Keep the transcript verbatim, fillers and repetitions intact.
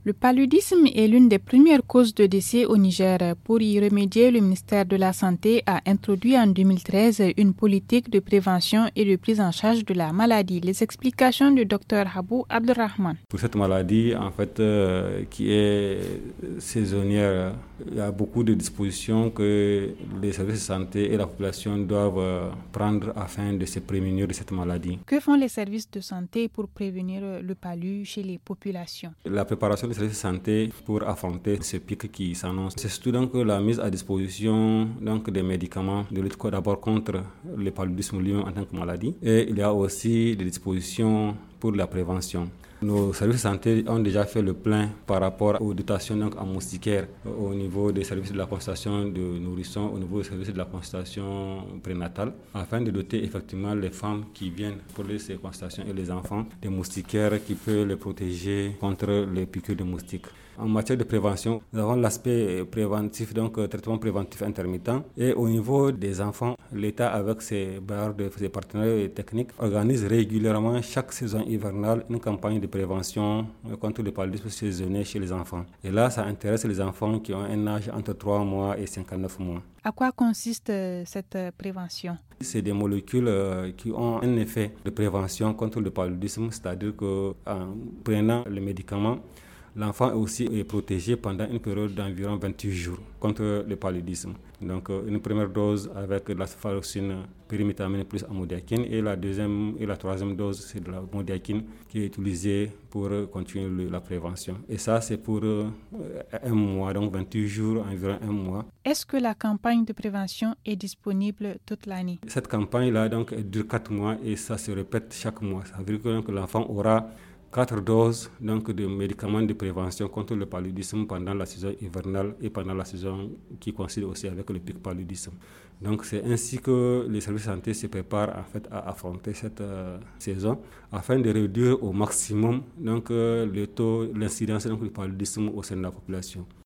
Le paludisme est l'une des premières causes de décès au Niger. Pour y remédier, le ministère de la Santé a introduit en deux mille treize une politique de prévention et de prise en charge de la maladie. Les explications du docteur Habou Abdelrahman. Pour cette maladie, en fait, euh, qui est saisonnière, il y a beaucoup de dispositions que les services de santé et la population doivent euh, prendre afin de se prémunir de cette maladie. Que font les services de santé pour prévenir le palu chez les populations? La préparation des services de santé pour affronter ce pic qui s'annonce, c'est surtout donc la mise à disposition donc des médicaments de lutte d'abord contre le paludisme lui-même en tant que maladie, et il y a aussi des dispositions pour la prévention. Nos services de santé ont déjà fait le plein par rapport aux dotations donc, en moustiquaires au niveau des services de la consultation de nourrissons, au niveau des services de la consultation prénatale, afin de doter effectivement les femmes qui viennent pour ces consultations et les enfants des moustiquaires qui peuvent les protéger contre les piqûres de moustiques. En matière de prévention, nous avons l'aspect préventif, donc traitement préventif intermittent. Et au niveau des enfants, l'État, avec ses barres de ses partenaires techniques, organise régulièrement chaque saison hivernale une campagne de prévention contre le paludisme saisonnier chez les enfants. Et là, ça intéresse les enfants qui ont un âge entre trois mois et cinquante-neuf mois. À quoi consiste cette prévention? C'est des molécules qui ont un effet de prévention contre le paludisme, c'est-à-dire qu'en prenant le médicament, l'enfant aussi est protégé pendant une période d'environ vingt-huit jours contre le paludisme. Donc une première dose avec de la cefaloxine, pyrimétamine plus amodiaquine, et la deuxième et la troisième dose c'est de la amodiaquine qui est utilisée pour continuer la prévention. Et ça c'est pour un mois, donc vingt-huit jours, environ un mois. Est-ce que la campagne de prévention est disponible toute l'année? Cette campagne-là donc elle dure quatre mois et ça se répète chaque mois. Ça veut dire que donc, l'enfant aura quatre doses donc, de médicaments de prévention contre le paludisme pendant la saison hivernale et pendant la saison qui coïncide aussi avec le pic paludisme. Donc c'est ainsi que les services de santé se préparent en fait, à affronter cette euh, saison afin de réduire au maximum donc, euh, le taux, l'incidence donc, du paludisme au sein de la population.